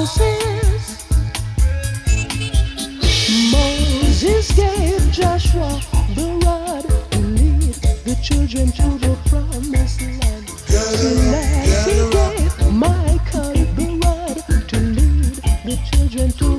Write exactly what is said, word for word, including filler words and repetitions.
Moses, Moses gave Joshua the rod to lead the children to the promised land. Selassie gave Michael the rod to lead the children to